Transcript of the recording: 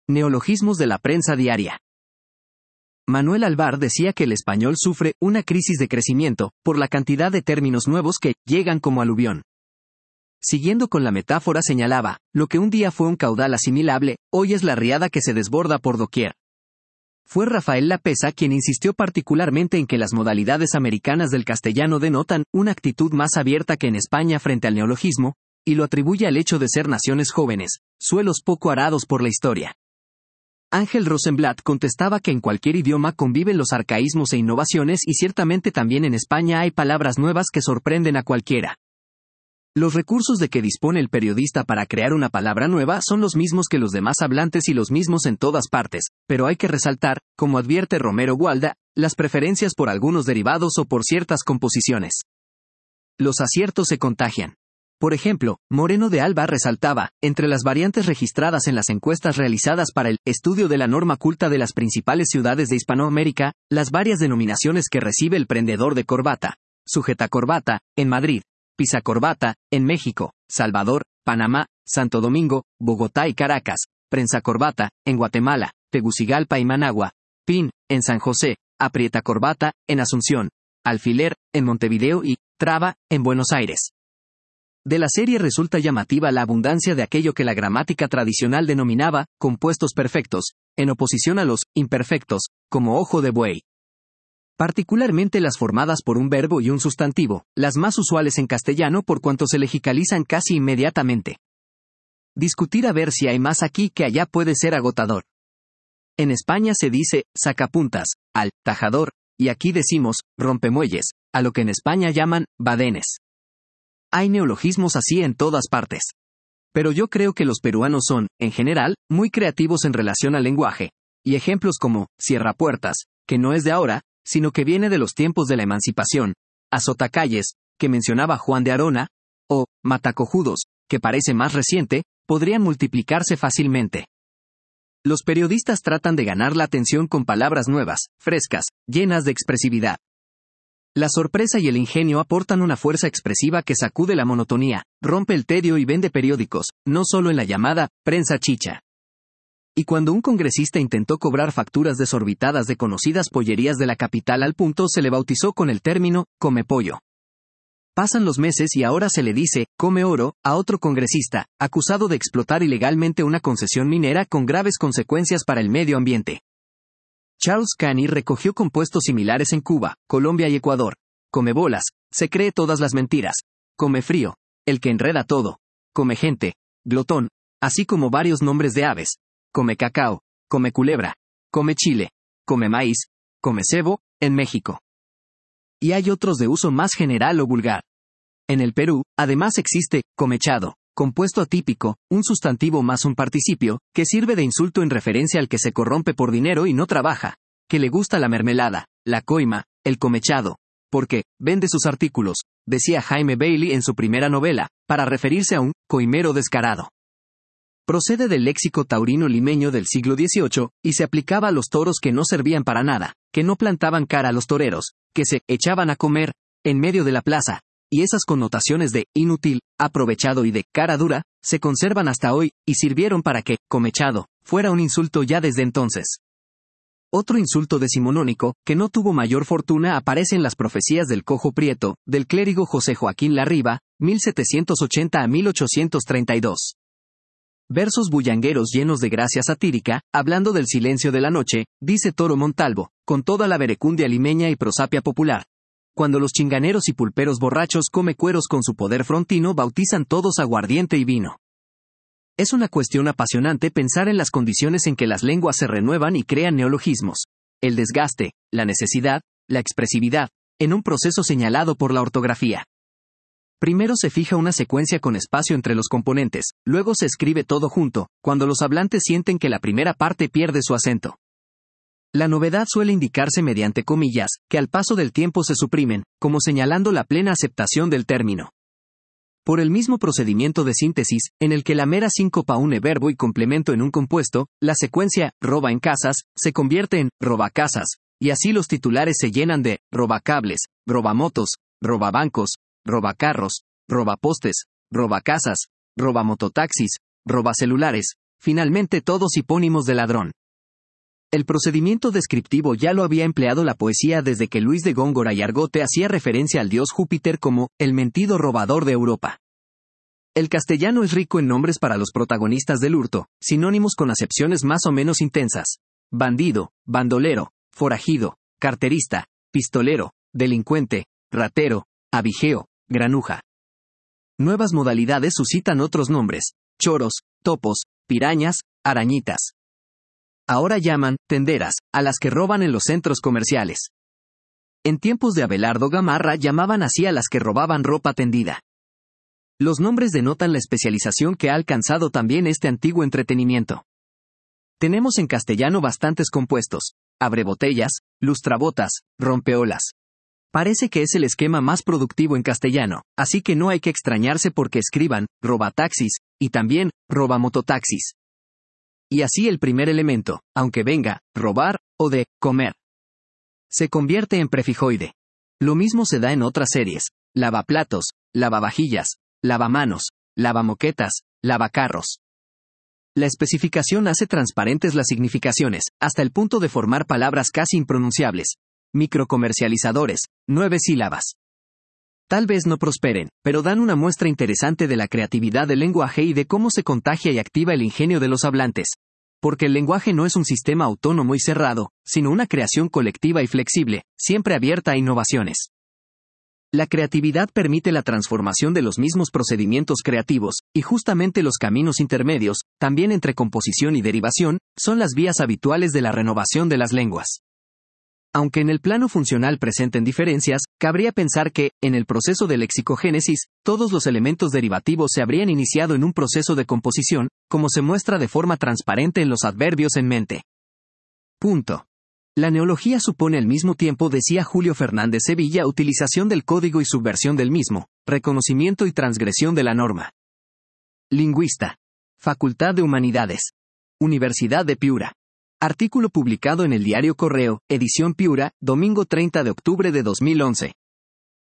Neologismos de la prensa diaria. Manuel Alvar decía que el español sufre una crisis de crecimiento por la cantidad de términos nuevos que llegan como aluvión. Siguiendo con la metáfora señalaba, lo que un día fue un caudal asimilable, hoy es la riada que se desborda por doquier. Fue Rafael Lapesa quien insistió particularmente en que las modalidades americanas del castellano denotan una actitud más abierta que en España frente al neologismo, y lo atribuye al hecho de ser naciones jóvenes, suelos poco arados por la historia. Ángel Rosenblatt contestaba que en cualquier idioma conviven los arcaísmos e innovaciones y ciertamente también en España hay palabras nuevas que sorprenden a cualquiera. Los recursos de que dispone el periodista para crear una palabra nueva son los mismos que los demás hablantes y los mismos en todas partes, pero hay que resaltar, como advierte Romero Gualda, las preferencias por algunos derivados o por ciertas composiciones. Los aciertos se contagian. Por ejemplo, Moreno de Alba resaltaba, entre las variantes registradas en las encuestas realizadas para el estudio de la norma culta de las principales ciudades de Hispanoamérica, las varias denominaciones que recibe el prendedor de corbata, sujetacorbata, en Madrid, pisacorbata, en México, Salvador, Panamá, Santo Domingo, Bogotá y Caracas, prensacorbata, en Guatemala, Tegucigalpa y Managua, pin, en San José, aprietacorbata, en Asunción, alfiler, en Montevideo y traba, en Buenos Aires. De la serie resulta llamativa la abundancia de aquello que la gramática tradicional denominaba compuestos perfectos, en oposición a los imperfectos, como ojo de buey. Particularmente las formadas por un verbo y un sustantivo, las más usuales en castellano por cuanto se legicalizan casi inmediatamente. Discutir a ver si hay más aquí que allá puede ser agotador. En España se dice sacapuntas al tajador, y aquí decimos rompemuelles, a lo que en España llaman badenes. Hay neologismos así en todas partes. Pero yo creo que los peruanos son, en general, muy creativos en relación al lenguaje, y ejemplos como cierrapuertas, que no es de ahora, sino que viene de los tiempos de la emancipación, azotacalles, que mencionaba Juan de Arona, o matacojudos, que parece más reciente, podrían multiplicarse fácilmente. Los periodistas tratan de ganar la atención con palabras nuevas, frescas, llenas de expresividad. La sorpresa y el ingenio aportan una fuerza expresiva que sacude la monotonía, rompe el tedio y vende periódicos, no solo en la llamada prensa chicha. Y cuando un congresista intentó cobrar facturas desorbitadas de conocidas pollerías de la capital al punto se le bautizó con el término come pollo. Pasan los meses y ahora se le dice come oro a otro congresista, acusado de explotar ilegalmente una concesión minera con graves consecuencias para el medio ambiente. Charles Caney recogió compuestos similares en Cuba, Colombia y Ecuador. Come bolas, se cree todas las mentiras. Come frío, el que enreda todo. Come gente, glotón, así como varios nombres de aves. Come cacao, come culebra, come chile, come maíz, come cebo, en México. Y hay otros de uso más general o vulgar. En el Perú, además existe comechado, compuesto atípico, un sustantivo más un participio, que sirve de insulto en referencia al que se corrompe por dinero y no trabaja, que le gusta la mermelada, la coima, el comechado, porque vende sus artículos, decía Jaime Bailey en su primera novela, para referirse a un coimero descarado. Procede del léxico taurino limeño del siglo XVIII, y se aplicaba a los toros que no servían para nada, que no plantaban cara a los toreros, que se echaban a comer, en medio de la plaza, y esas connotaciones de inútil, aprovechado y de cara dura, se conservan hasta hoy, y sirvieron para que, comechado, fuera un insulto ya desde entonces. Otro insulto decimonónico, que no tuvo mayor fortuna aparece en las profecías del Cojo Prieto, del clérigo José Joaquín Larriba, 1780 a 1832. Versos bullangueros llenos de gracia satírica, hablando del silencio de la noche, dice Toro Montalvo, con toda la verecundia limeña y prosapia popular. Cuando los chinganeros y pulperos borrachos come cueros con su poder frontino bautizan todos aguardiente y vino. Es una cuestión apasionante pensar en las condiciones en que las lenguas se renuevan y crean neologismos. El desgaste, la necesidad, la expresividad, en un proceso señalado por la ortografía. Primero se fija una secuencia con espacio entre los componentes, luego se escribe todo junto, cuando los hablantes sienten que la primera parte pierde su acento. La novedad suele indicarse mediante comillas, que al paso del tiempo se suprimen, como señalando la plena aceptación del término. Por el mismo procedimiento de síntesis, en el que la mera síncopa une verbo y complemento en un compuesto, la secuencia roba en casas se convierte en robacasas, y así los titulares se llenan de robacables, robamotos, robabancos, robacarros, robapostes, robacasas, robamototaxis, robacelulares, finalmente todos hipónimos de ladrón. El procedimiento descriptivo ya lo había empleado la poesía desde que Luis de Góngora y Argote hacía referencia al dios Júpiter como el mentido robador de Europa. El castellano es rico en nombres para los protagonistas del hurto, sinónimos con acepciones más o menos intensas: bandido, bandolero, forajido, carterista, pistolero, delincuente, ratero, abigeo, granuja. Nuevas modalidades suscitan otros nombres: choros, topos, pirañas, arañitas. Ahora llaman tenderas a las que roban en los centros comerciales. En tiempos de Abelardo Gamarra llamaban así a las que robaban ropa tendida. Los nombres denotan la especialización que ha alcanzado también este antiguo entretenimiento. Tenemos en castellano bastantes compuestos: abrebotellas, lustrabotas, rompeolas. Parece que es el esquema más productivo en castellano, así que no hay que extrañarse porque escriban robataxis y también robamototaxis. Y así el primer elemento, aunque venga robar o de comer, se convierte en prefijoide. Lo mismo se da en otras series: lavaplatos, lavavajillas, lavamanos, lavamoquetas, lavacarros. La especificación hace transparentes las significaciones, hasta el punto de formar palabras casi impronunciables. Microcomercializadores, 9 sílabas. Tal vez no prosperen, pero dan una muestra interesante de la creatividad del lenguaje y de cómo se contagia y activa el ingenio de los hablantes. Porque el lenguaje no es un sistema autónomo y cerrado, sino una creación colectiva y flexible, siempre abierta a innovaciones. La creatividad permite la transformación de los mismos procedimientos creativos, y justamente los caminos intermedios, también entre composición y derivación, son las vías habituales de la renovación de las lenguas. Aunque en el plano funcional presenten diferencias, cabría pensar que, en el proceso de lexicogénesis, todos los elementos derivativos se habrían iniciado en un proceso de composición, como se muestra de forma transparente en los adverbios en mente. Punto. La neología supone al mismo tiempo, decía Julio Fernández Sevilla, utilización del código y subversión del mismo, reconocimiento y transgresión de la norma. Lingüista. Facultad de Humanidades. Universidad de Piura. Artículo publicado en el diario Correo, edición Piura, domingo 30 de octubre de 2011.